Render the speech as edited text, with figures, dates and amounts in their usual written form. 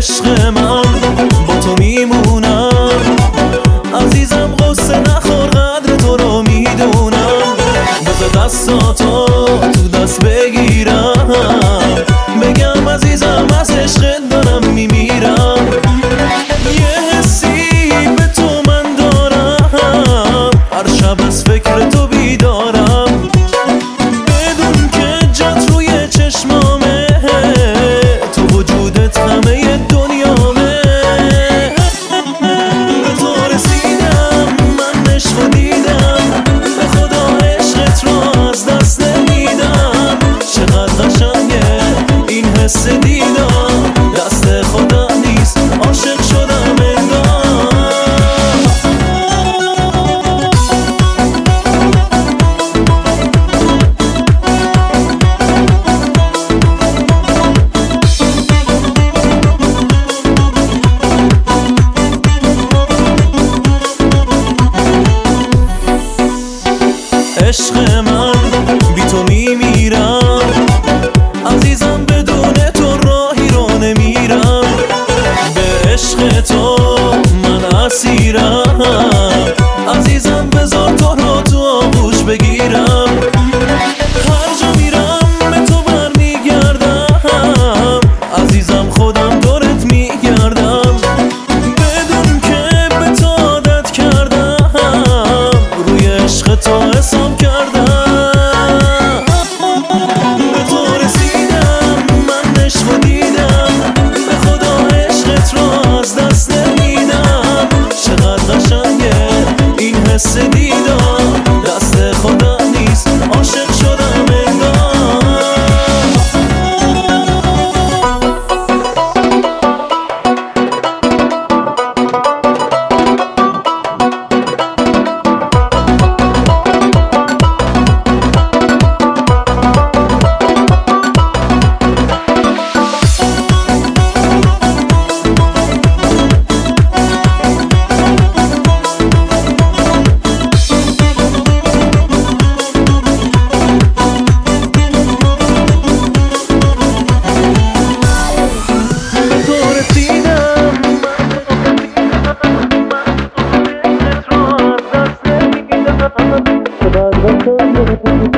عشق من با تو میمونم عزیزم، غصه نخور، قدر تو رو میدونم. بذار دستاتو تو دست بگیرم، بگم عزیزم از عشقت دارم میمیرم. یه حسی به تو من دارم، هر شب از فکر تو بیدارم. بدون که جات روی چشمامه، تو وجودت همه دنیامه. به تو رسیدم، من عشق رو دیدم، به خدا عشقت رو از دست نمیدم. چقدر قشنگه این حس دیدم، دست خدا نیست، عاشق شدم انگار. عشق من بی تو میمیرم عزیزم، بدون تو راهی رو نمیرم. به عشق تو من اسیرم عزیزم، بذار تو رو تو آغوش بگیرم. هر جا میرم به تو برمیگردم عزیزم، خودم دورت میگردم. بدون که به تو عادت کردم، روی عشق تو حساب کردم. به تو رسیدم، من عشق رو دیدم، به خدا عشقت رو از دست نمیدم. چقدر قشنگه این حس دیدم، دست خدا نیست، عاشق شدم انگار. Bye.